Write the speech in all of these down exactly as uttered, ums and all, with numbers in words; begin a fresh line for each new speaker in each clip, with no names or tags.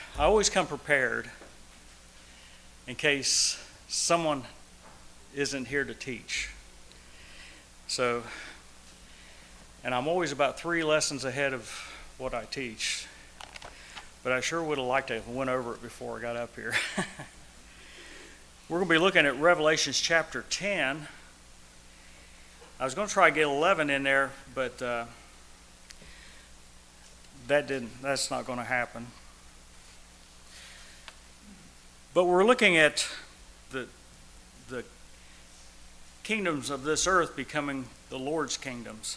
I always come prepared in case someone isn't here to teach. So, and I'm always about three lessons ahead of what I teach. But I sure would have liked to have went over it before I got up here. We're going to be looking at Revelation chapter ten. I was going to try to get eleven in there, but uh, that didn't. That's not going to happen. But we're looking at the the kingdoms of this earth becoming the Lord's kingdoms.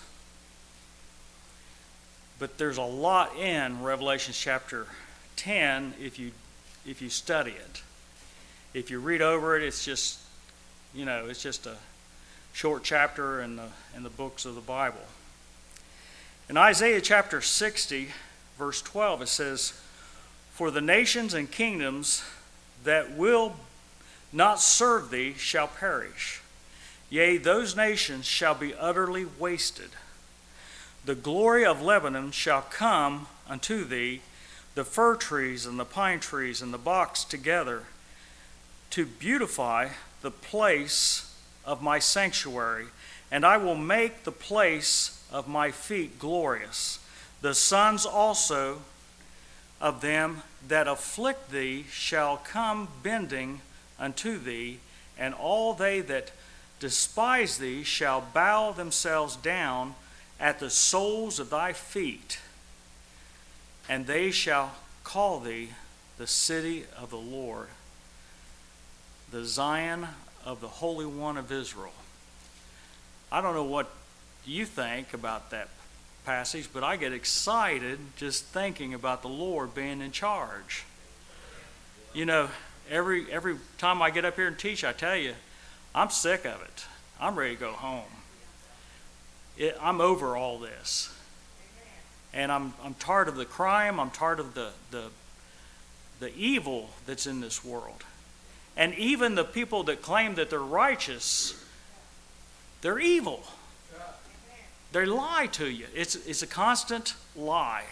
But there's a lot in Revelation chapter ten if you if you study it. If you read over it, it's just, you know, it's just a short chapter in the in the books of the Bible. In Isaiah chapter sixty, verse twelve, it says, "For the nations and kingdoms that will not serve thee shall perish. Yea, those nations shall be utterly wasted. The glory of Lebanon shall come unto thee, the fir trees and the pine trees and the box together, to beautify the place of my sanctuary, and I will make the place of my feet glorious. The sons also of them that afflict thee shall come bending unto thee, and all they that despise thee shall bow themselves down at the soles of thy feet, and they shall call thee the city of the Lord, the Zion of the Holy One of Israel." I don't know what you think about that passage, but I get excited just thinking about the Lord being in charge. You know, every every time I get up here and teach, I tell you, I'm sick of it. I'm ready to go home. It, I'm over all this. And I'm I'm tired of the crime. I'm tired of the, the, the evil that's in this world. And even the people that claim that they're righteous, they're evil. They lie to you. It's, it's a constant lie.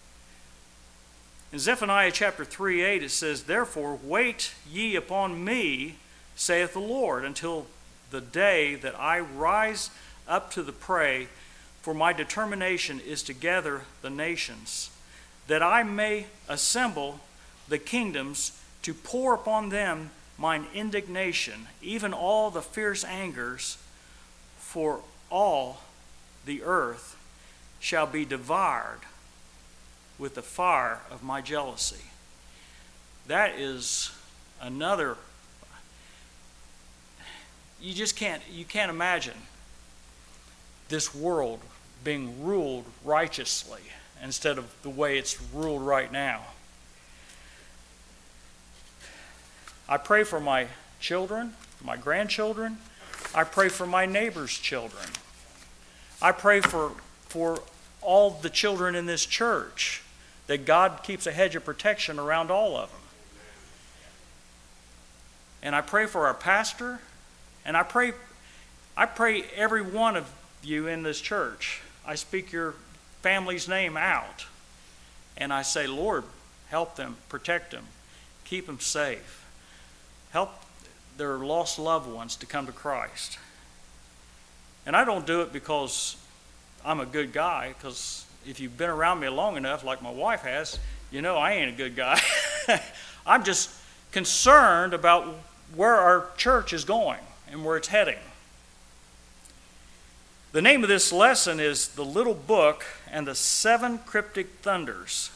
In Zephaniah chapter three eight, it says, "Therefore wait ye upon me, saith the Lord, until the day that I rise up to the prey, for my determination is to gather the nations, that I may assemble the kingdoms, to pour upon them mine indignation, even all the fierce angers, for all the earth shall be devoured with the fire of my jealousy." That is another, you just can't, you can't imagine this world being ruled righteously instead of the way it's ruled right now. I pray for my children, my grandchildren. I pray for my neighbor's children. I pray for, for all the children in this church, that God keeps a hedge of protection around all of them. And I pray for our pastor, and I pray, I pray every one of you in this church. I speak your family's name out, and I say, Lord, help them, protect them, keep them safe. Help their lost loved ones to come to Christ. And I don't do it because I'm a good guy, because if you've been around me long enough, like my wife has, you know I ain't a good guy. I'm just concerned about where our church is going and where it's heading. The name of this lesson is The Little Book and the Seven Cryptic Thunders.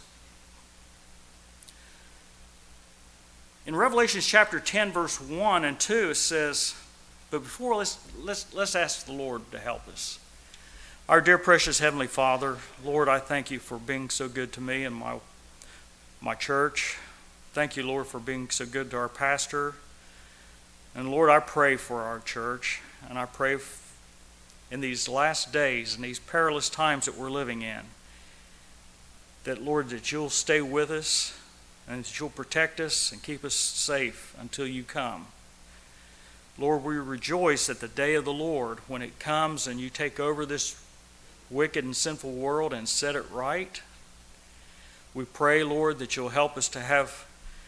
In Revelation chapter ten, verse one and two, it says, but before, let's, let's, let's ask the Lord to help us. Our dear precious Heavenly Father, Lord, I thank you for being so good to me and my, my church. Thank you, Lord, for being so good to our pastor. And Lord, I pray for our church, and I pray in these last days and these perilous times that we're living in, that, Lord, that you'll stay with us and that you'll protect us and keep us safe until you come. Lord, we rejoice at the day of the Lord when it comes and you take over this wicked and sinful world and set it right. We pray, Lord, that you'll help us to have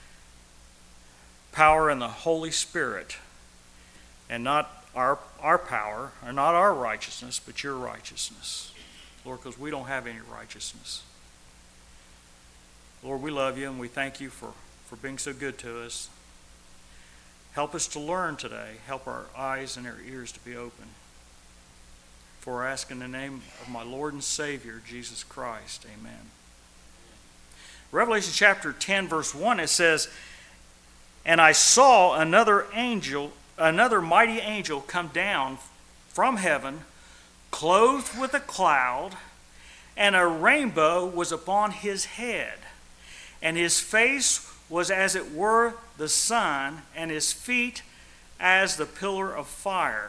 power in the Holy Spirit, and not our, our power, or not our righteousness, but your righteousness. Lord, because we don't have any righteousness. Lord, we love you and we thank you for, for being so good to us. Help us to learn today. Help our eyes and our ears to be open. For I ask in the name of my Lord and Savior, Jesus Christ. Amen. Revelation chapter ten, verse one, it says, "And I saw another angel, another mighty angel come down from heaven, clothed with a cloud, and a rainbow was upon his head. And his face was as it were the sun, and his feet as the pillar of fire.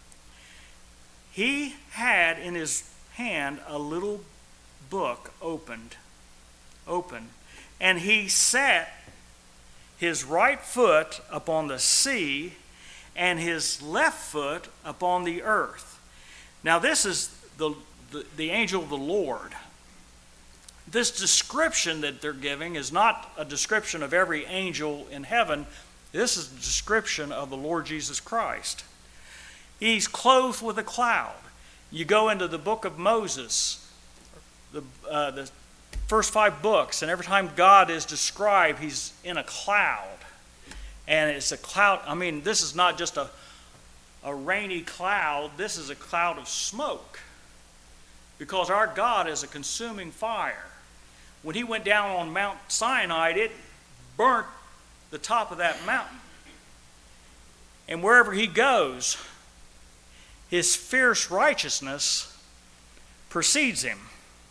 He had in his hand a little book opened, open, and he set his right foot upon the sea, and his left foot upon the earth." Now this is the, the, the angel of the Lord. This description that they're giving is not a description of every angel in heaven. This is a description of the Lord Jesus Christ. He's clothed with a cloud. You go into the book of Moses, the, uh, the first five books, and every time God is described, he's in a cloud. And it's a cloud, I mean, this is not just a, a rainy cloud, this is a cloud of smoke. Because our God is a consuming fire. When he went down on Mount Sinai, it burnt the top of that mountain. And wherever he goes, his fierce righteousness precedes him.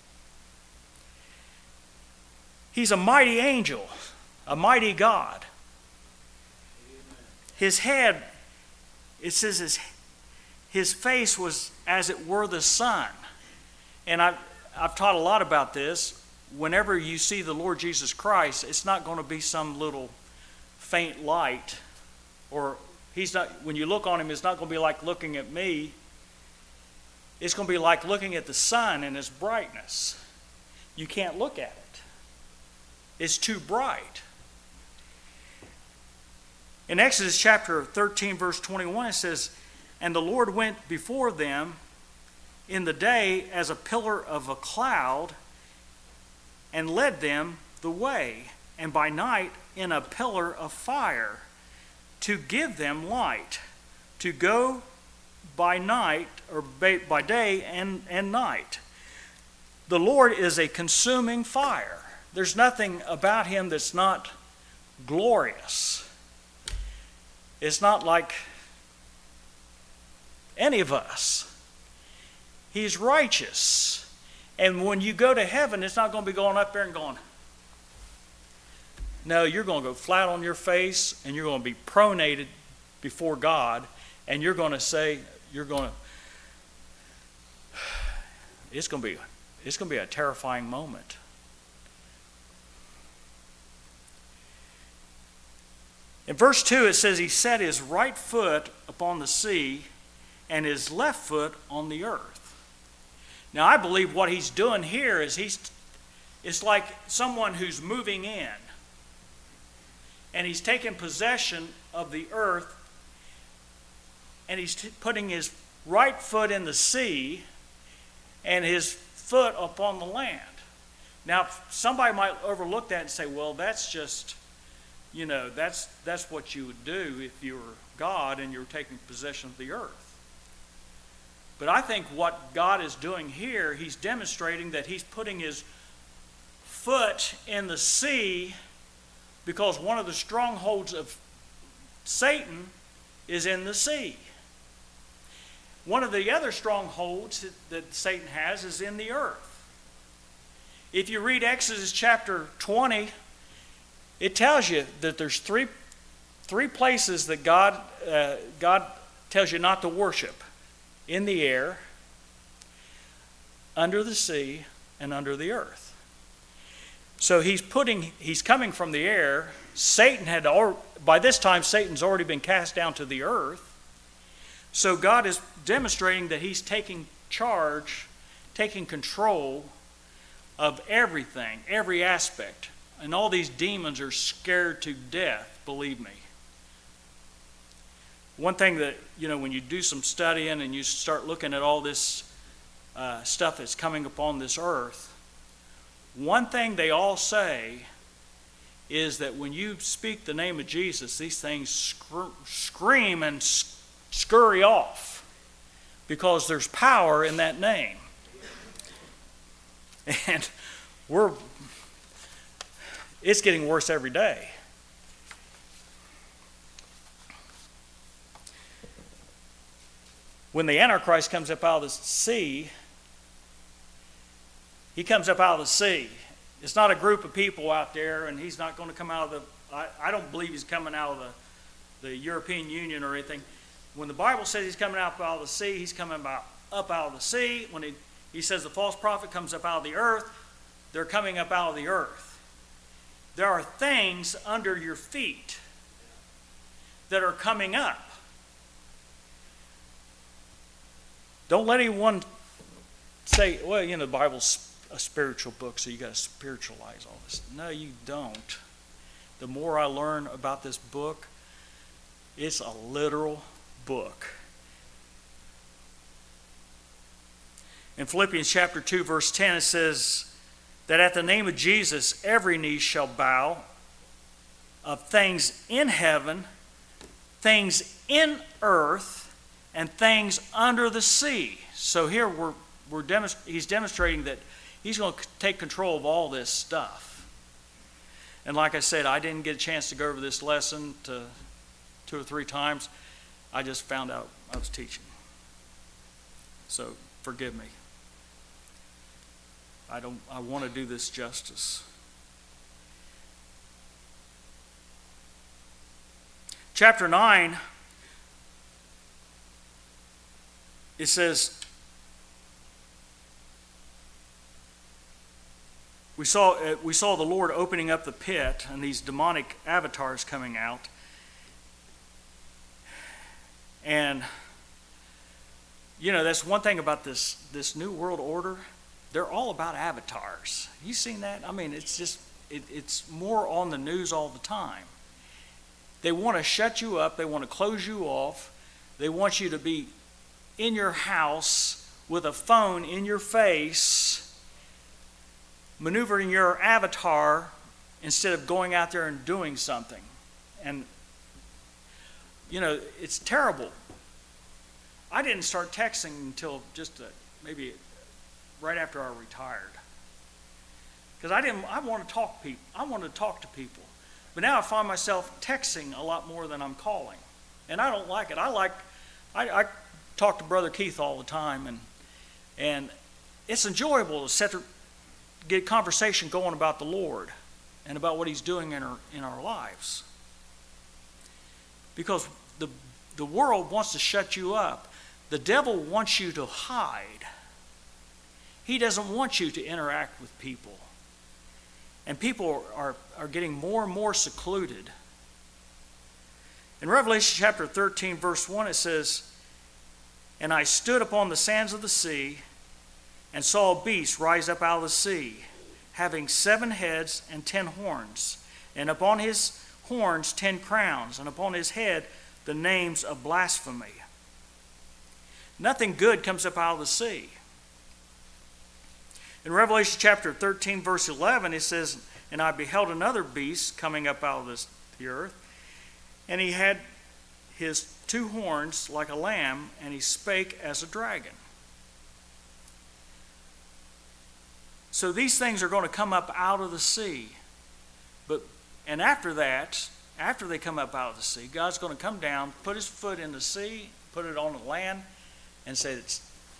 He's a mighty angel, a mighty God. His head, it says his, his face was as it were the sun. And I've, I've taught a lot about this. Whenever you see the Lord Jesus Christ, it's not going to be some little faint light, or he's not, when you look on him, it's not going to be like looking at me. It's going to be like looking at the sun and its brightness. You can't look at it. It's too bright. In Exodus chapter thirteen, verse twenty-one, it says, "And the Lord went before them in the day as a pillar of a cloud, and led them the way, and by night in a pillar of fire, to give them light, to go by night, or by day and, and night." The Lord is a consuming fire. There's nothing about him that's not glorious. It's not like any of us. He's righteous. And when you go to heaven, it's not going to be going up there and going. No, you're going to go flat on your face, and you're going to be pronated before God, and you're going to say, you're going to, it's going to be, it's going to be a terrifying moment. In verse two, it says, "He set his right foot upon the sea, and his left foot on the earth." Now, I believe what he's doing here is he's, it's like someone who's moving in. And he's taking possession of the earth, and he's t- putting his right foot in the sea and his foot upon the land. Now, somebody might overlook that and say, well, that's just, you know, that's, that's what you would do if you were God and you were taking possession of the earth. But I think what God is doing here, he's demonstrating that he's putting his foot in the sea, because one of the strongholds of Satan is in the sea. One of the other strongholds that Satan has is in the earth. If you read Exodus chapter twenty, it tells you that there's three, three places that God, uh, God tells you not to worship. In the air, under the sea, and under the earth. So he's putting, he's coming from the air. Satan had, al- by this time, Satan's already been cast down to the earth. So God is demonstrating that he's taking charge, taking control of everything, every aspect. And all these demons are scared to death, believe me. One thing that, you know, when you do some studying and you start looking at all this uh, stuff that's coming upon this earth, one thing they all say is that when you speak the name of Jesus, these things scr- scream and sc- scurry off because there's power in that name. And we're, it's getting worse every day. When the Antichrist comes up out of the sea, he comes up out of the sea. It's not a group of people out there, and he's not going to come out of the, I, I don't believe he's coming out of the, the European Union or anything. When the Bible says he's coming up out of the sea, he's coming about, up out of the sea. When he, he says the false prophet comes up out of the earth, they're coming up out of the earth. There are things under your feet that are coming up. Don't let anyone say, well, you know, the Bible's a spiritual book, so you got to spiritualize all this. No, you don't. The more I learn about this book, it's a literal book. In Philippians chapter two, verse ten, it says that at the name of Jesus, every knee shall bow, of things in heaven, things in earth, and things under the sea. So here we're, we're demonst- he's demonstrating that he's going to take control of all this stuff. And like I said, I didn't get a chance to go over this lesson to two or three times. I just found out I was teaching. So forgive me. I don't. I want to do this justice. Chapter nine, it says, we saw, uh, we saw the Lord opening up the pit and these demonic avatars coming out. And, you know, that's one thing about this, this New World Order. They're all about avatars. You seen that? I mean, it's just, it, it's more on the news all the time. They want to shut you up. They want to close you off. They want you to be in your house with a phone in your face, maneuvering your avatar instead of going out there and doing something. And, you know, it's terrible. I didn't start texting until just a, maybe right after I retired. Because I didn't, I want to talk people. I want to talk to people. But now I find myself texting a lot more than I'm calling. And I don't like it. I like, I, I talk to Brother Keith all the time, and and it's enjoyable to set, get conversation going about the Lord and about what He's doing in our in our lives. Because the the world wants to shut you up. The devil wants you to hide. He doesn't want you to interact with people. And people are, are getting more and more secluded. In Revelation chapter thirteen, verse one, it says, "And I stood upon the sands of the sea, and saw a beast rise up out of the sea, having seven heads and ten horns, and upon his horns ten crowns, and upon his head the names of blasphemy." Nothing good comes up out of the sea. In Revelation chapter thirteen, verse eleven, it says, "And I beheld another beast coming up out of this, the earth, and he had his two horns like a lamb, and he spake as a dragon." So these things are going to come up out of the sea. But and after that, after they come up out of the sea, God's going to come down, put his foot in the sea, put it on the land, and say it's,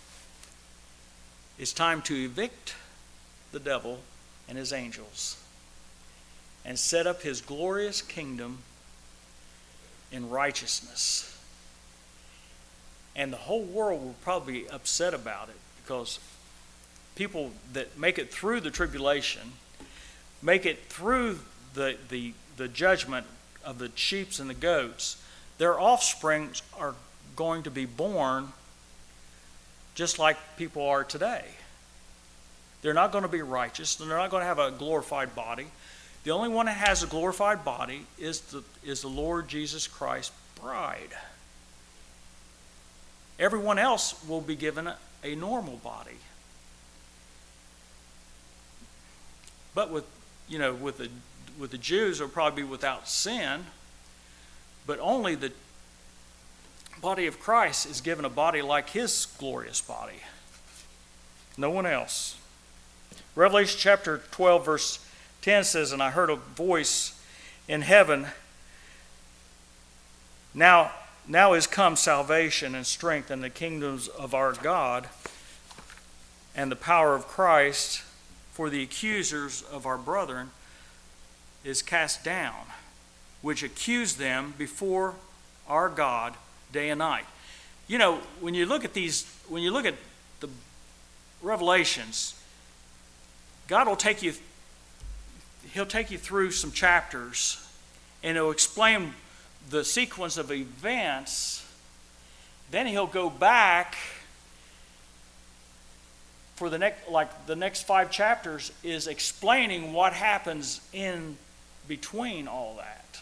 it's time to evict the devil and his angels and set up his glorious kingdom in righteousness. And the whole world will probably be upset about it, because people that make it through the tribulation, make it through the, the, the judgment of the sheep and the goats, their offspring are going to be born just like people are today. They're not going to be righteous. They're not going to have a glorified body. The only one that has a glorified body is the, is the Lord Jesus Christ's bride. Everyone else will be given a, a normal body. But with, you know, with the with the Jews, it'll probably be without sin. But only the body of Christ is given a body like his glorious body. No one else. Revelation chapter twelve, verse ten says, "And I heard a voice in heaven, now, now is come salvation and strength and the kingdoms of our God and the power of Christ, for the accusers of our brethren is cast down, which accuse them before our God day and night." You know, when you look at these, when you look at the Revelations, God will take you, he'll take you through some chapters and he'll explain the sequence of events. Then he'll go back for the next, like the next five chapters is explaining what happens in between all that.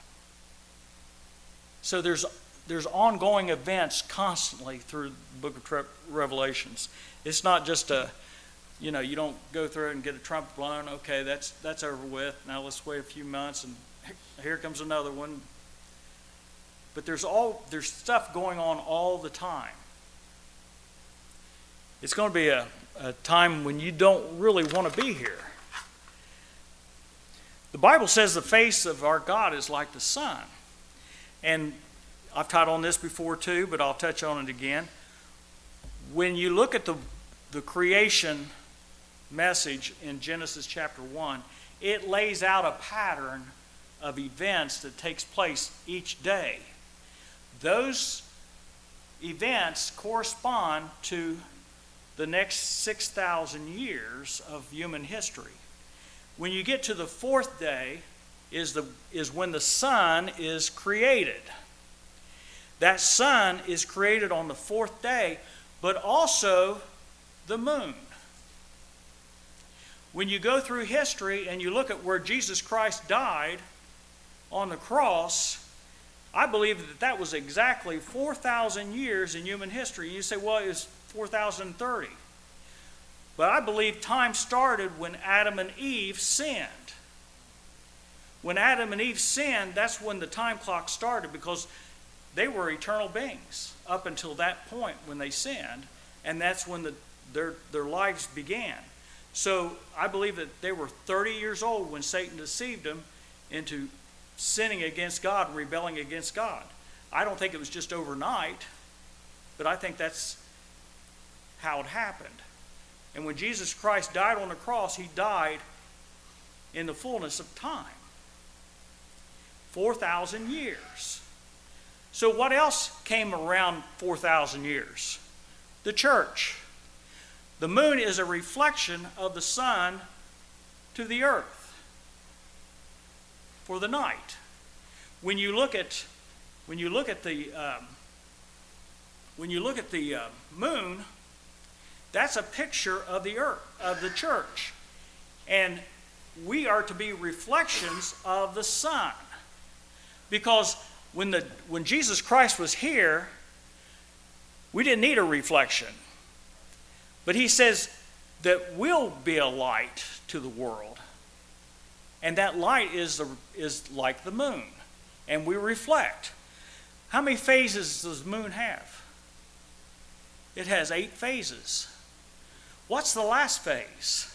So there's there's ongoing events constantly through the book of Revelations. It's not just a, you know, you don't go through it and get a trumpet blown. Okay, that's that's over with. Now let's wait a few months and here comes another one. But there's all there's stuff going on all the time. It's going to be a, a time when you don't really want to be here. The Bible says the face of our God is like the sun. And I've taught on this before too, but I'll touch on it again. When you look at the, the creation message in Genesis chapter one, it lays out a pattern of events that takes place each day. Those events correspond to the next six thousand years of human history. When you get to the fourth day is, the, is when the sun is created. That sun is created on the fourth day, but also the moon. When you go through history and you look at where Jesus Christ died on the cross, I believe that that was exactly four thousand years in human history. You say, well, it's four thousand thirty. But I believe time started when Adam and Eve sinned. When Adam and Eve sinned, that's when the time clock started, because they were eternal beings up until that point when they sinned, and that's when the, their, their lives began. So I believe that they were thirty years old when Satan deceived them into sinning against God and rebelling against God. I don't think it was just overnight, but I think that's how it happened. And when Jesus Christ died on the cross, he died in the fullness of time. four thousand years. So what else came around four thousand years? The church. The moon is a reflection of the sun to the earth for the night. When you look at when you look at the um, when you look at the uh, moon, that's a picture of the earth, of the church, and we are to be reflections of the sun, because when the when Jesus Christ was here, we didn't need a reflection. But he says that we'll be a light to the world. And that light is, the, is like the moon. And we reflect. How many phases does the moon have? It has eight phases. What's the last phase?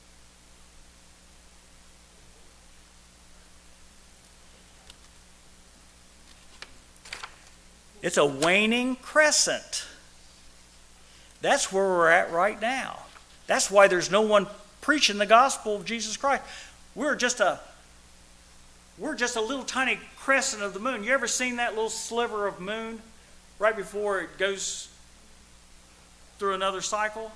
It's a waning crescent. That's where we're at right now. That's why there's no one preaching the gospel of Jesus Christ. We're just a we're just a little tiny crescent of the moon. You ever seen that little sliver of moon right before it goes through another cycle?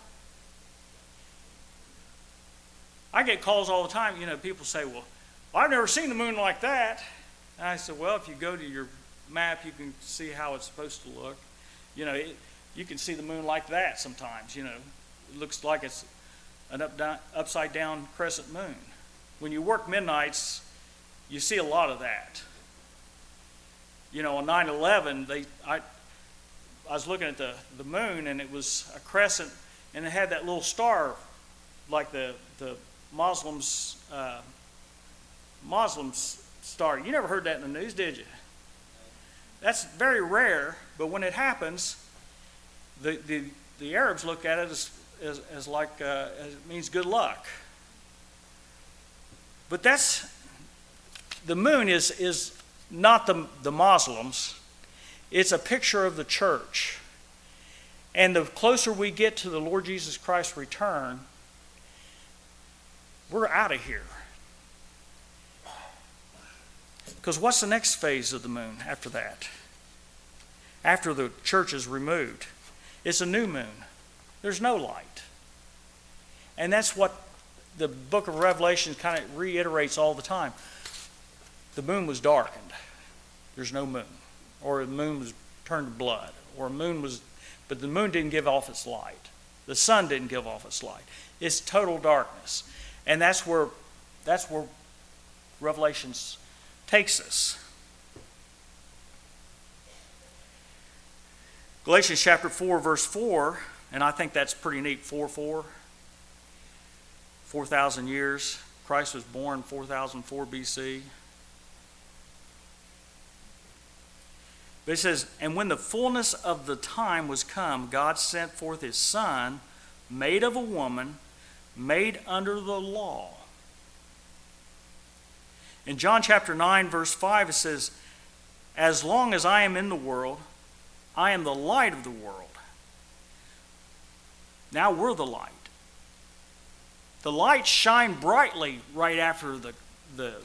I get calls all the time. You know, people say, well, I've never seen the moon like that. And I said, well, if you go to your map, you can see how it's supposed to look. You know, it, you can see the moon like that sometimes. You know, it looks like it's an up, down, upside down crescent moon. When you work midnights, you see a lot of that. You know, on nine eleven, they I I was looking at the, the moon, and it was a crescent, and it had that little star, like the the Muslims uh, Muslims star. You never heard that in the news, did you? That's very rare, but when it happens, the the, the Arabs look at it as as, as like uh, as it means good luck. But that's the moon is is not the the Muslims. It's a picture of the church. And the closer we get to the Lord Jesus Christ's return, we're out of here. Because what's the next phase of the moon after that? After the church is removed, it's a new moon. There's no light. And that's what the book of Revelation kind of reiterates all the time. The moon was darkened. There's no moon. Or the moon was turned to blood. Or a moon was, but the moon didn't give off its light. The sun didn't give off its light. It's total darkness. And that's where that's where Revelation takes us. Galatians chapter four, verse four, and I think that's pretty neat, four four. four thousand years. Christ was born four thousand four B C. But it says, and when the fullness of the time was come, God sent forth his Son, made of a woman, made under the law. In John chapter nine, verse five, it says, as long as I am in the world, I am the light of the world. Now we're the light. The light shined brightly right after the, the,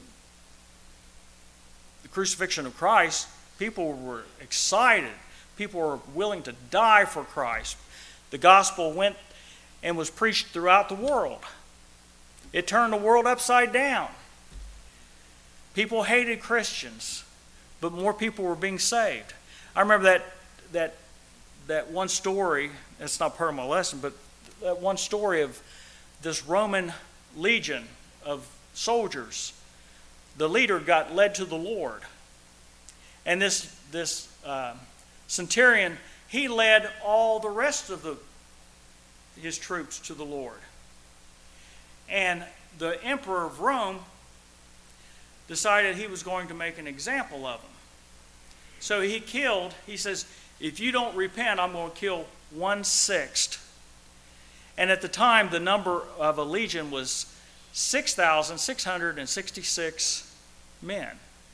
the crucifixion of Christ. People were excited. People were willing to die for Christ. The gospel went and was preached throughout the world. It turned the world upside down. People hated Christians, but more people were being saved. I remember that that that one story, that's not part of my lesson, but that one story of this Roman legion of soldiers. The leader got led to the Lord. And this this uh, centurion, he led all the rest of the his troops to the Lord. And the emperor of Rome decided he was going to make an example of them. So he killed, he says, if you don't repent, I'm going to kill one-sixth. And at the time, the number of a legion was six thousand six hundred sixty-six men.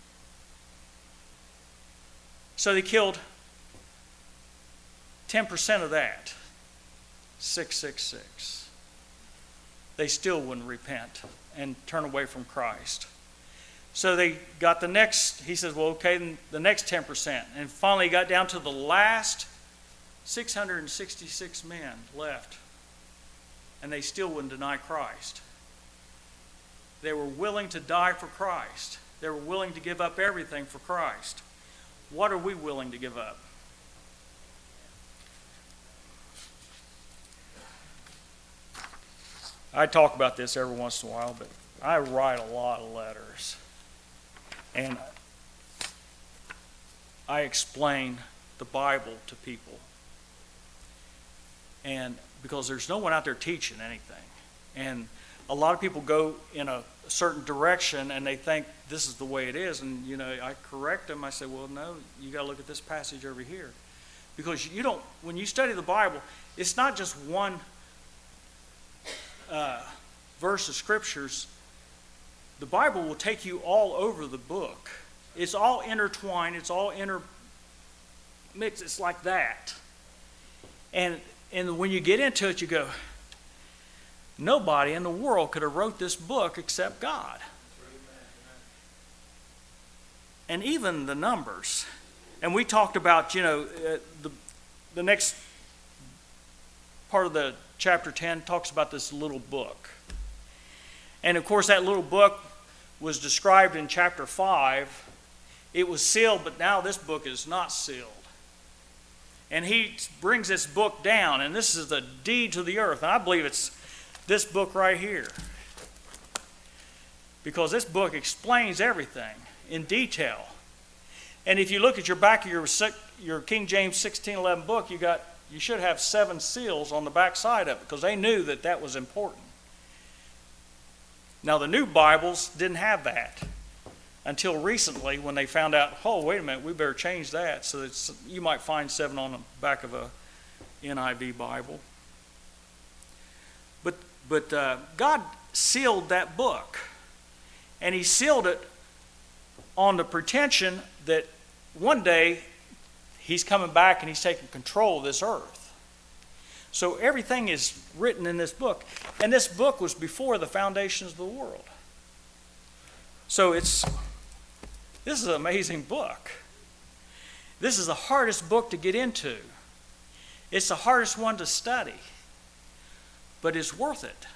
So they killed ten percent of that, six six six. They still wouldn't repent and turn away from Christ. So they got the next, he says, well, okay, then the next ten percent. And finally got down to the last six hundred sixty-six men left. And they still wouldn't deny Christ. They were willing to die for Christ. They were willing to give up everything for Christ. What are we willing to give up? I talk about this every once in a while, but I write a lot of letters. And I explain the Bible to people. And because there's no one out there teaching anything. And a lot of people go in a certain direction and they think this is the way it is. And, you know, I correct them. I say, well, no, you got to look at this passage over here. Because you don't, when you study the Bible, it's not just one uh, verse of scriptures. The Bible will take you all over the book. It's all intertwined. It's all intermixed. It's like that. And and when you get into it, you go, nobody in the world could have wrote this book except God. And even the numbers. And we talked about, you know, uh, the the next part of the chapter ten talks about this little book. And of course, that little book was described in chapter five. It was sealed, but now this book is not sealed. And he brings this book down, and this is the deed to the earth. And I believe it's this book right here. Because this book explains everything in detail. And if you look at your back of your, your King James sixteen eleven book, you got you should have seven seals on the back side of it, because they knew that that was important. Now, the new Bibles didn't have that until recently, when they found out, oh, wait a minute, we better change that. So that you might find seven on the back of a N I V Bible. But, but uh, God sealed that book. And he sealed it on the pretension that one day he's coming back and he's taking control of this earth. So everything is written in this book. And this book was before the foundations of the world. So it's, this is an amazing book. This is the hardest book to get into. It's the hardest one to study. But it's worth it.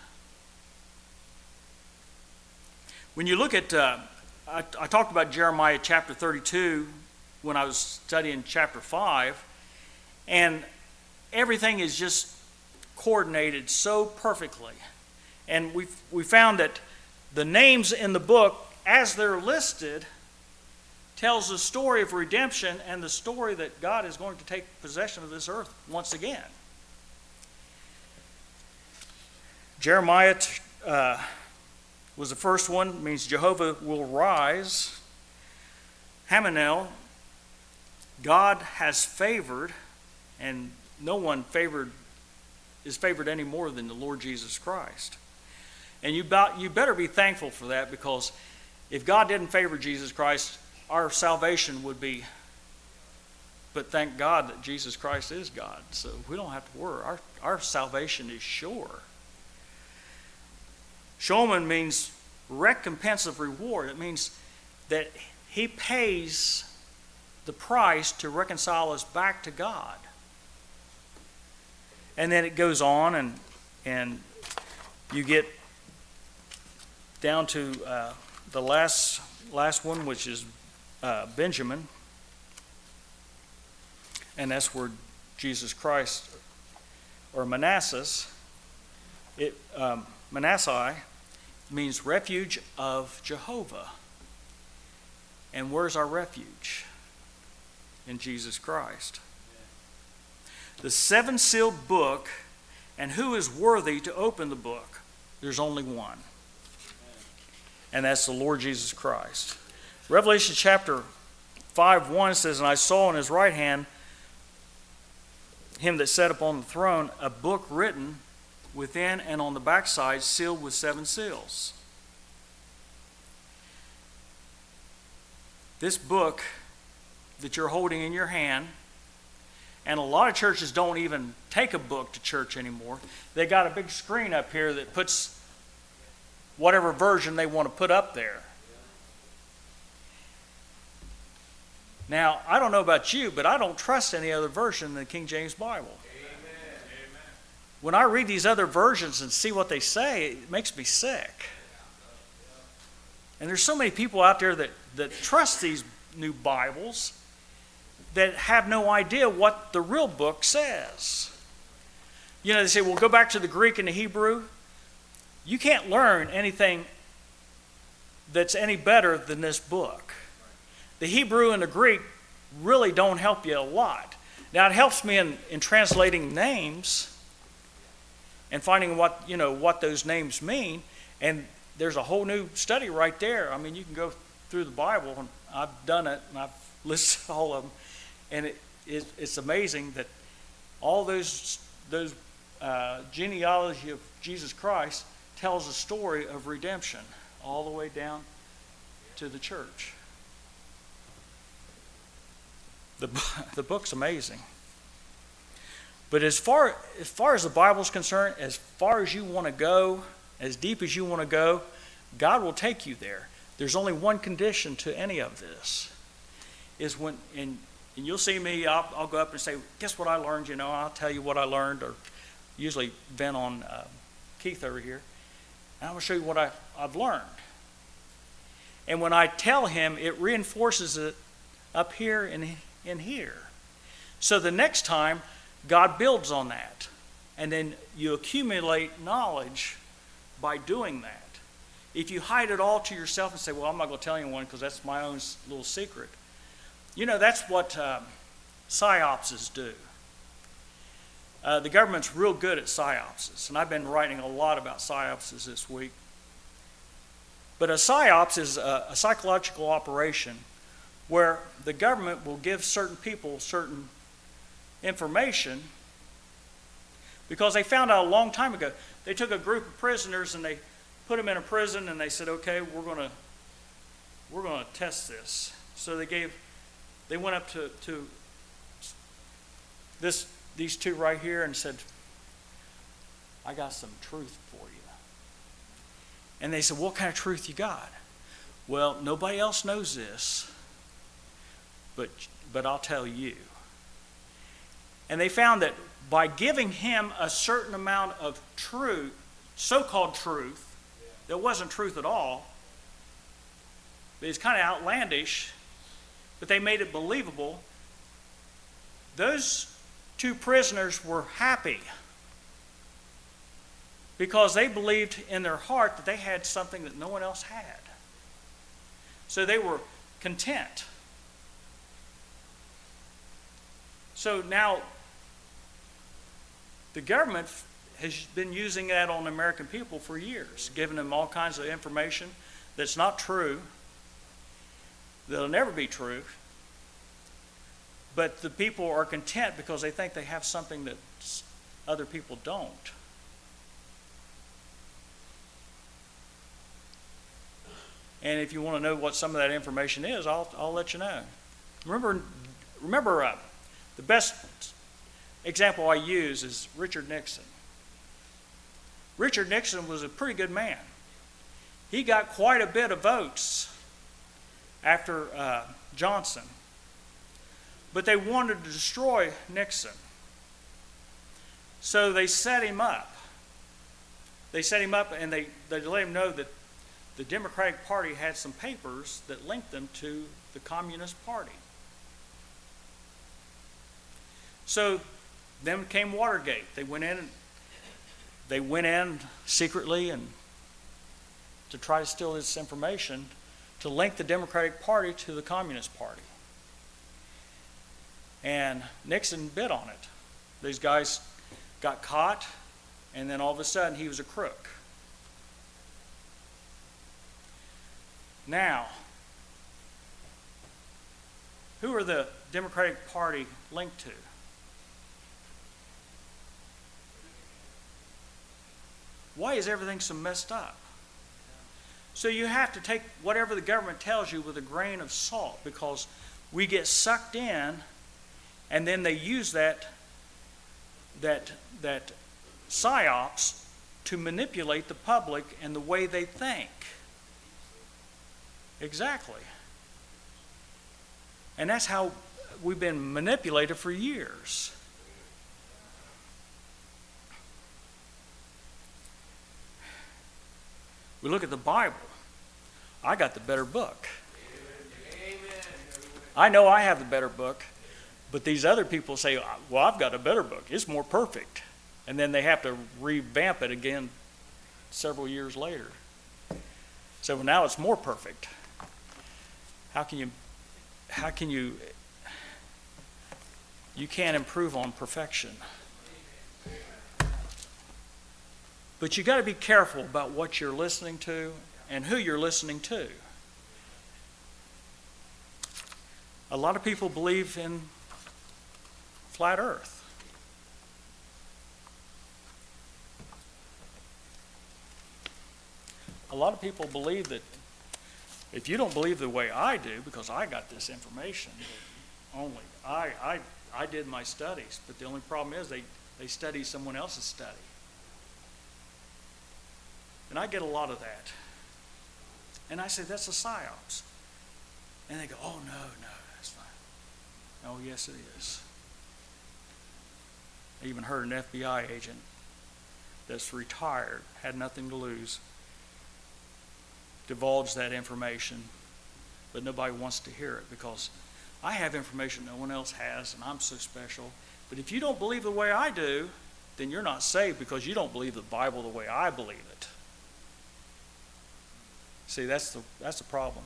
When you look at, uh, I, I talked about Jeremiah chapter thirty-two when I was studying chapter five, and everything is just coordinated so perfectly. And we we found that the names in the book, as they're listed, tells the story of redemption and the story that God is going to take possession of this earth once again. Jeremiah uh, was the first one, means Jehovah will rise. Hananel, God has favored, and no one favored is favored any more than the Lord Jesus Christ. And you, about, you better be thankful for that, because if God didn't favor Jesus Christ, our salvation would be, but thank God that Jesus Christ is God, so we don't have to worry. Our, our salvation is sure. Shoman means recompense of reward. It means that he pays the price to reconcile us back to God. And then it goes on, and and you get down to uh, the last last one, which is uh, Benjamin, and that's where Jesus Christ, or Manasseh, it um, Manasseh means refuge of Jehovah. And where's our refuge? In Jesus Christ. The seven-sealed book, and who is worthy to open the book? There's only one. And that's the Lord Jesus Christ. Revelation chapter five one says, and I saw in his right hand him that sat upon the throne, a book written within and on the backside, sealed with seven seals. This book that you're holding in your hand, and a lot of churches don't even take a book to church anymore. They got a big screen up here that puts whatever version they want to put up there. Now, I don't know about you, but I don't trust any other version than the King James Bible. When I read these other versions and see what they say, it makes me sick. And there's so many people out there that, that trust these new Bibles that have no idea what the real book says. You know, they say, well, go back to the Greek and the Hebrew. You can't learn anything that's any better than this book. The Hebrew and the Greek really don't help you a lot. Now, it helps me in, in translating names and finding what, you know, what those names mean. And there's a whole new study right there. I mean, you can go through the Bible, and I've done it, and I've listed all of them. And it, it, it's amazing that all those, those uh, genealogy of Jesus Christ tells a story of redemption all the way down to the church. The, the book's amazing. But as far, as far as the Bible's concerned, as far as you want to go, as deep as you want to go, God will take you there. There's only one condition to any of this. Is when, and, and you'll see me, I'll, I'll go up and say, guess what I learned, you know, I'll tell you what I learned, or usually vent on uh, Keith over here. And I'm going to show you what I, I've learned. And when I tell him, it reinforces it up here and in here. So the next time, God builds on that. And then you accumulate knowledge by doing that. If you hide it all to yourself and say, well, I'm not going to tell anyone because that's my own little secret. You know, that's what um, psyopses do. Uh, the government's real good at psyopses, and I've been writing a lot about psyopses this week. But a psyops is a, a psychological operation where the government will give certain people certain information because they found out a long time ago. They took a group of prisoners and they put them in a prison and they said, okay, we're going to we're going to test this. So they gave, they went up to, to this these two right here and said, I got some truth for you. And they said, what kind of truth you got? Well, nobody else knows this, but but I'll tell you. And they found that by giving him a certain amount of truth, so-called truth, that wasn't truth at all, but it's kind of outlandish, but they made it believable, those two prisoners were happy because they believed in their heart that they had something that no one else had. So they were content. So now the government has been using that on American people for years, giving them all kinds of information that's not true, that'll never be true. But the people are content because they think they have something that other people don't. And if you want to know what some of that information is, I'll, I'll let you know. Remember, remember uh, the best example I use is Richard Nixon. Richard Nixon was a pretty good man. He got quite a bit of votes after uh, Johnson. But they wanted to destroy Nixon. So they set him up. They set him up and they, they let him know that the Democratic Party had some papers that linked them to the Communist Party. So then came Watergate. They went in and they went in secretly and to try to steal this information to link the Democratic Party to the Communist Party. And Nixon bid on it. These guys got caught, and then all of a sudden he was a crook. Now, who are the Democratic Party linked to? Why is everything so messed up? So you have to take whatever the government tells you with a grain of salt, because we get sucked in, and then they use that that that psyops to manipulate the public and the way they think. Exactly. And that's how we've been manipulated for years. We look at the Bible. I got the better book. I know I have the better book, but these other people say, well, I've got a better book. It's more perfect. And then they have to revamp it again several years later. So now it's more perfect. How can you, how can you, you can't improve on perfection. But you got to be careful about what you're listening to and who you're listening to. A lot of people believe in flat earth. A lot of people believe that if you don't believe the way I do, because I got this information, only I, I, I did my studies, but the only problem is they, they study someone else's study. And I get a lot of that. And I say, that's a psyops. And they go, oh, no, no, that's not. Oh, yes, it is. I even heard an F B I agent that's retired, had nothing to lose, divulge that information, but nobody wants to hear it because I have information no one else has, and I'm so special. But if you don't believe the way I do, then you're not saved because you don't believe the Bible the way I believe it. See, that's the, that's the problem.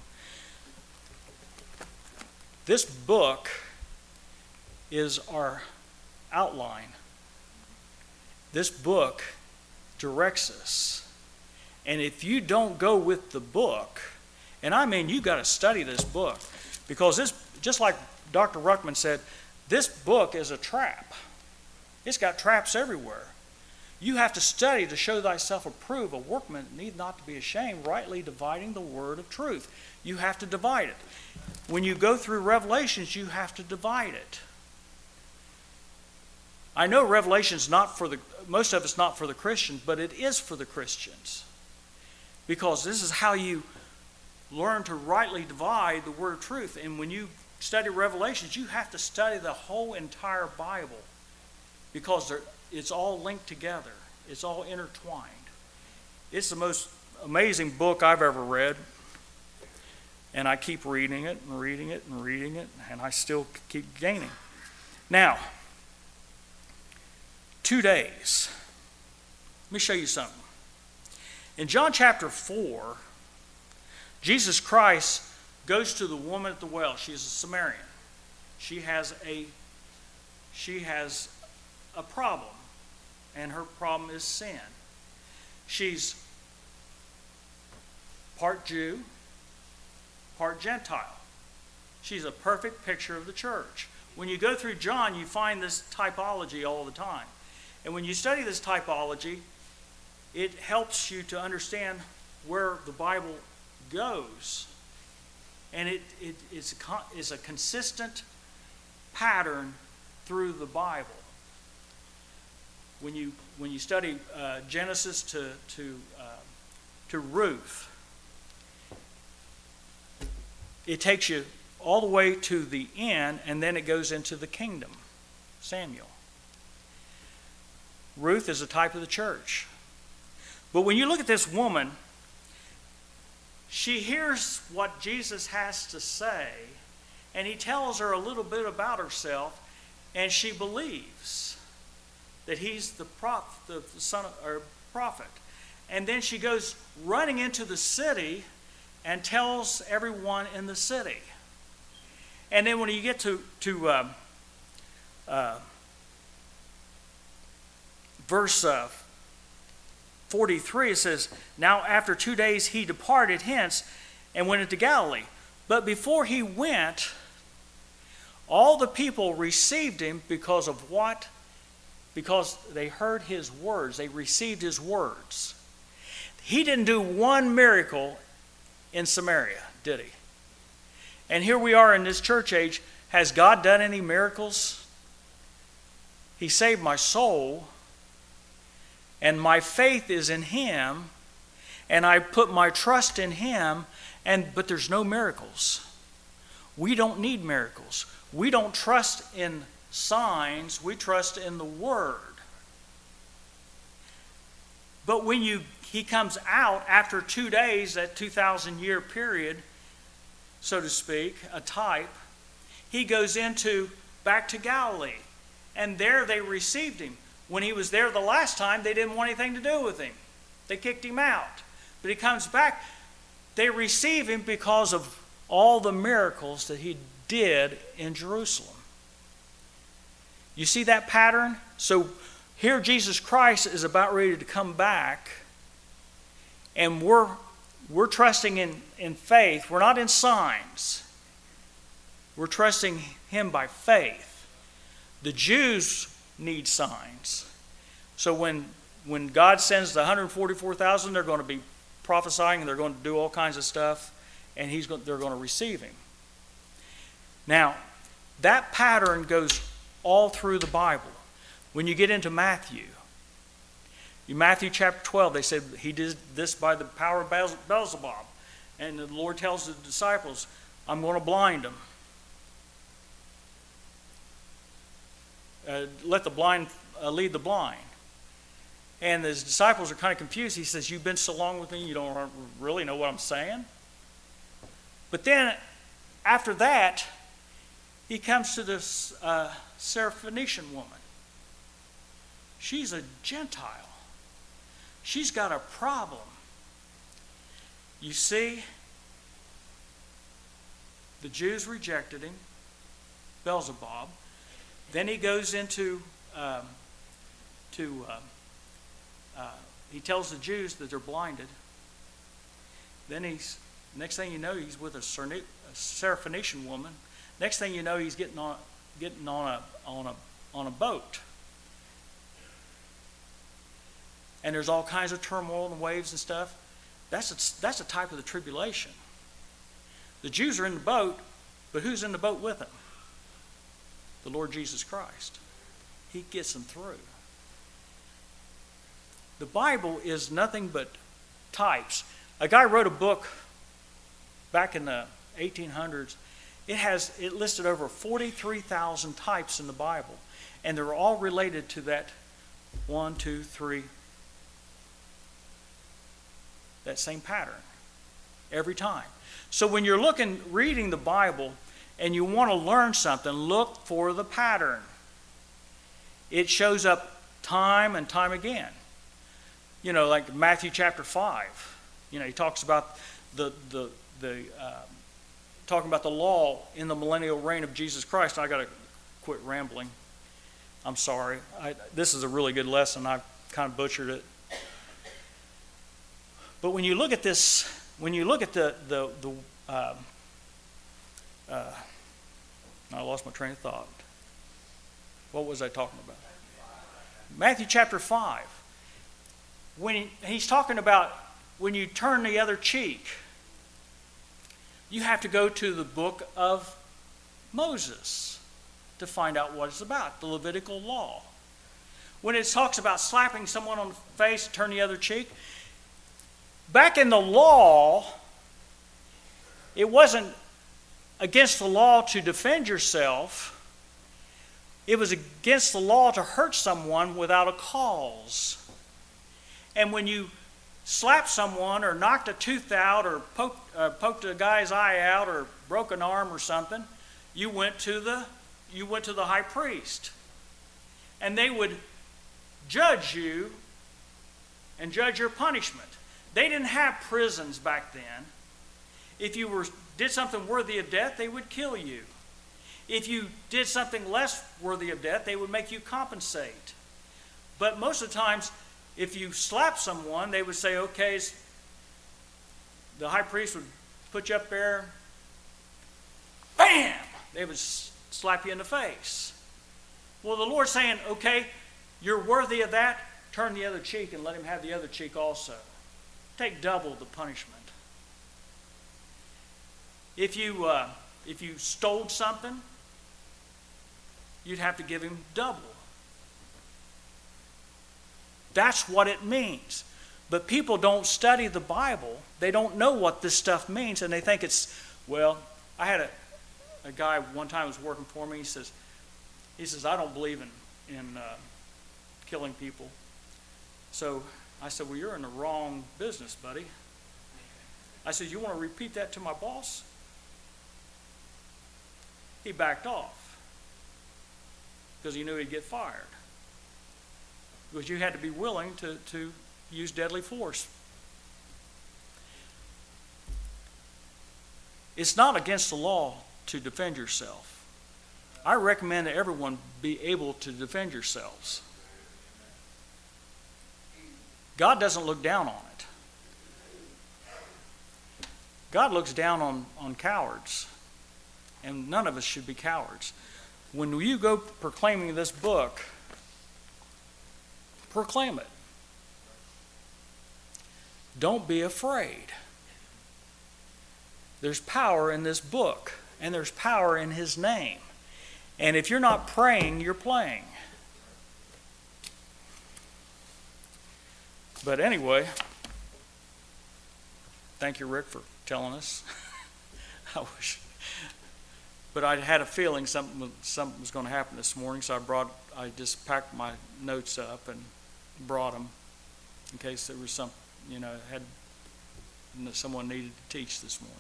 This book is our outline. This book directs us. And if you don't go with the book, and I mean, you've got to study this book, because this, just like Doctor Ruckman said, this book is a trap. It's got traps everywhere. You have to study to show thyself approved, a workman need not to be ashamed, rightly dividing the word of truth. You have to divide it. When you go through Revelations, you have to divide it. I know Revelation's not for the, most of it's not for the Christians, but it is for the Christians. Because this is how you learn to rightly divide the word of truth. And when you study Revelations, you have to study the whole entire Bible, because it's all linked together. It's all intertwined. It's the most amazing book I've ever read. And I keep reading it and reading it and reading it, and I still keep gaining. Now, two days. Let me show you something. In John chapter four, Jesus Christ goes to the woman at the well. She's a Samaritan. She has a, she has a problem, and her problem is sin. She's part Jew, part Gentile. She's a perfect picture of the church. When you go through John, you find this typology all the time. And when you study this typology, it helps you to understand where the Bible goes. And it, it, it's, a, it's a consistent pattern through the Bible. When you, when you study uh, Genesis to, to, uh, to Ruth, it takes you all the way to the end, and then it goes into the kingdom, Samuel. Ruth is a type of the church. But when you look at this woman, she hears what Jesus has to say, and he tells her a little bit about herself, and she believes that he's the prophet, the son of, or prophet. And then she goes running into the city and tells everyone in the city. And then when you get to, to uh, uh, verse uh, forty-three, it says, "Now after two days he departed hence and went into Galilee. But before he went, all the people received him because of what? Because they heard his words. They received his words." He didn't do one miracle in Samaria, did he? And here we are in this church age. Has God done any miracles? He saved my soul, and my faith is in him, and I put my trust in him, and but there's no miracles. We don't need miracles. We don't trust in signs. We trust in the Word. But when you he comes out after two days, that two thousand year period, so to speak, a type, he goes into back to Galilee. And there they received him. When he was there the last time, they didn't want anything to do with him. They kicked him out. But he comes back. They receive him because of all the miracles that he did in Jerusalem. You see that pattern? So here Jesus Christ is about ready to come back, and we're we're trusting in, in faith. We're not in signs. We're trusting him by faith. The Jews need signs. So when when God sends the one hundred forty-four thousand, they're going to be prophesying, and they're going to do all kinds of stuff, and he's going, they're going to receive him. Now, that pattern goes all through the Bible. When you get into Matthew, in Matthew chapter twelve, they said he did this by the power of Beelzebub. And the Lord tells the disciples, I'm going to blind them. Uh, let the blind uh, lead the blind. And his disciples are kind of confused. He says, you've been so long with me, you don't really know what I'm saying? But then, after that, he comes to this uh, Syrophoenician woman. She's a Gentile. She's got a problem. You see, the Jews rejected him, Beelzebub. Then he goes into, um, to, uh, uh, he tells the Jews that they're blinded. Then he's, next thing you know, he's with a Syrophoenician woman. Next thing you know, he's getting on, getting on a, on a, on a boat. And there's all kinds of turmoil and waves and stuff. That's a, that's a type of the tribulation. The Jews are in the boat, but who's in the boat with them? The Lord Jesus Christ. He gets them through. The Bible is nothing but types. A guy wrote a book back in the eighteen hundreds. It has it listed over forty-three thousand types in the Bible, and they're all related to that one, two, three, that same pattern every time. So when you're looking, reading the Bible, and you want to learn something, look for the pattern. It shows up time and time again. You know, like Matthew chapter five. You know, he talks about the the the uh, talking about the law in the millennial reign of Jesus Christ. I got to quit rambling. I'm sorry. I, this is a really good lesson. I kind of butchered it. But when you look at this, when you look at the the the uh, uh, I lost my train of thought. What was I talking about? Matthew chapter five. When he, he's talking about when you turn the other cheek, you have to go to the book of Moses to find out what it's about, the Levitical law. When it talks about slapping someone on the face, turn the other cheek, back in the law, it wasn't against the law to defend yourself. It was against the law to hurt someone without a cause. And when you slapped someone or knocked a tooth out or poked, uh, poked a guy's eye out or broke an arm or something, you went to the you went to the high priest. And they would judge you and judge your punishment. They didn't have prisons back then. If you were did something worthy of death, they would kill you. If you did something less worthy of death, they would make you compensate. But most of the times, if you slap someone, they would say, okay, the high priest would put you up there, bam! They would slap you in the face. Well, the Lord's saying, okay, you're worthy of that, turn the other cheek and let him have the other cheek also. Take double the punishment. If you, uh, if you stole something, you'd have to give him double. That's what it means. But people don't study the Bible. They don't know what this stuff means, and they think it's, well, I had a, a guy one time was working for me. He says, he says, I don't believe in, in uh, killing people. So I said, well, you're in the wrong business, buddy. I said, you want to repeat that to my boss? He backed off because he knew he'd get fired. Because you had to be willing to, to use deadly force. It's not against the law to defend yourself. I recommend that everyone be able to defend yourselves. God doesn't look down on it. God looks down on, on cowards. And none of us should be cowards. When you go proclaiming this book, proclaim it. Don't be afraid. There's power in this book, and there's power in his name. And if you're not praying, you're playing. But anyway, thank you, Rick, for telling us. I wish, but I had a feeling something something was going to happen this morning, so I brought I just packed my notes up and brought them in case there was some, you know, had someone needed to teach this morning.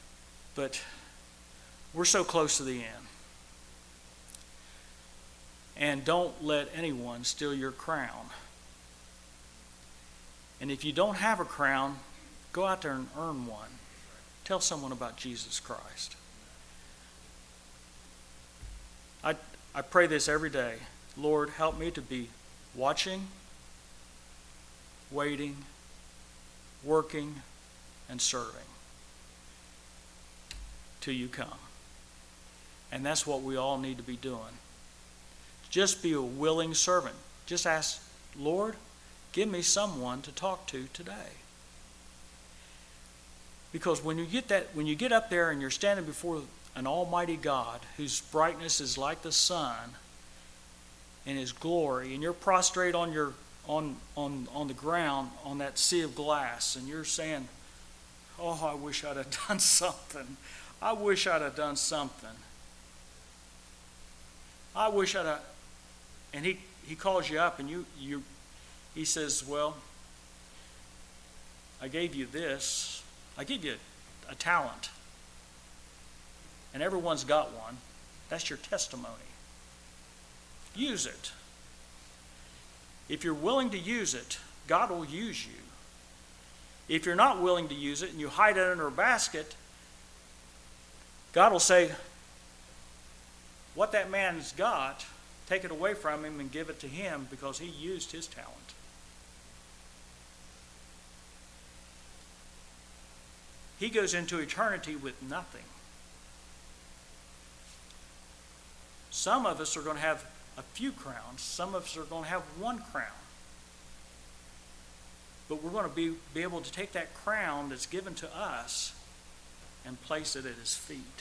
But we're so close to the end. And don't let anyone steal your crown. And if you don't have a crown, go out there and earn one. Tell someone about Jesus Christ. I, I pray this every day. Lord, help me to be watching, waiting, working, and serving till you come. And that's what we all need to be doing. Just be a willing servant. Just ask, Lord, give me someone to talk to today. Because when you get that, when you get up there and you're standing before an almighty God whose brightness is like the sun in his glory, and you're prostrate on your on on on the ground on that sea of glass, and you're saying, oh, I wish I'd have done something. I wish I'd have done something. I wish I'd have. And he, he calls you up and you, you he says, well, I gave you this. I gave you a, a talent. And everyone's got one. That's your testimony. Use it. If you're willing to use it, God will use you. If you're not willing to use it and you hide it under a basket, God will say, what that man's got, take it away from him and give it to him because he used his talent. He goes into eternity with nothing. Some of us are going to have a few crowns. Some of us are going to have one crown. But we're going to be, be able to take that crown that's given to us and place it at his feet.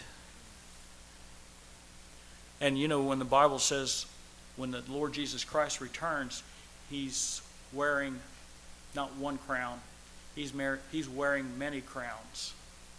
And you know, when the Bible says, when the Lord Jesus Christ returns, he's wearing not one crown, he's, mar- he's wearing many crowns.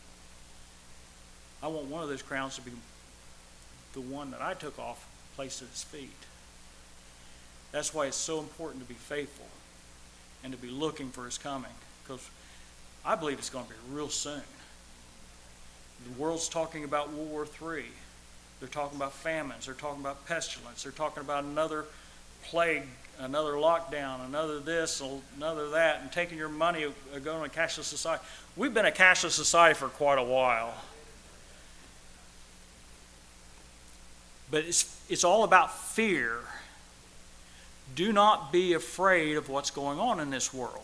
I want one of those crowns to be the one that I took off, placed at his feet. That's why it's so important to be faithful and to be looking for his coming, because I believe it's going to be real soon. The world's talking about World War Three. They're talking about famines. They're talking about pestilence. They're talking about another plague, another lockdown, another this, another that, and taking your money, uh, going to a cashless society. We've been a cashless society for quite a while. But it's, it's all about fear. Do not be afraid of what's going on in this world.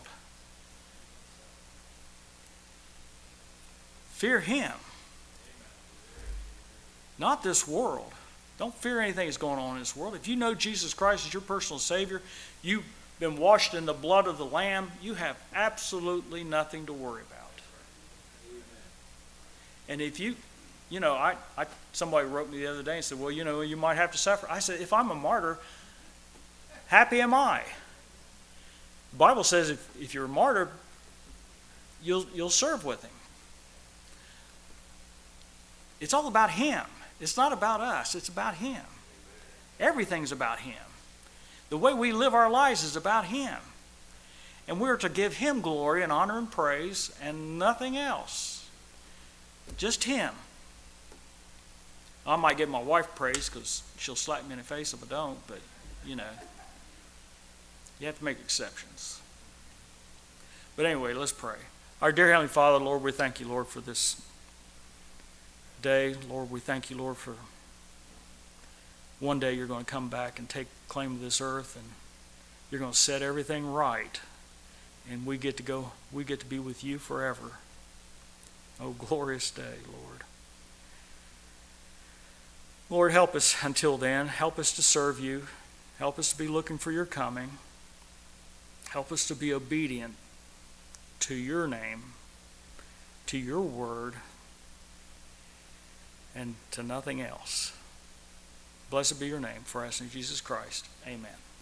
Fear him. Not this world. Don't fear anything that's going on in this world. If you know Jesus Christ as your personal Savior, you've been washed in the blood of the Lamb, you have absolutely nothing to worry about. And if you, you know, I, I somebody wrote me the other day and said, well, you know, you might have to suffer. I said, if I'm a martyr, happy am I. The Bible says if, if you're a martyr, you'll, you'll serve with him. It's all about him. It's not about us. It's about him. Everything's about him. The way we live our lives is about him. And we're to give him glory and honor and praise and nothing else. Just him. I might give my wife praise because she'll slap me in the face if I don't, but, you know, you have to make exceptions. But anyway, let's pray. Our dear Heavenly Father, Lord, we thank you, Lord, for this day. Lord, we thank you, Lord, for one day you're going to come back and take claim of this earth, and you're going to set everything right, and we get to go, we get to be with you forever. Oh, glorious day, Lord. Lord, help us until then. Help us to serve you. Help us to be looking for your coming. Help us to be obedient to your name, to your word, and to nothing else. Blessed be your name, for us in Jesus Christ. Amen.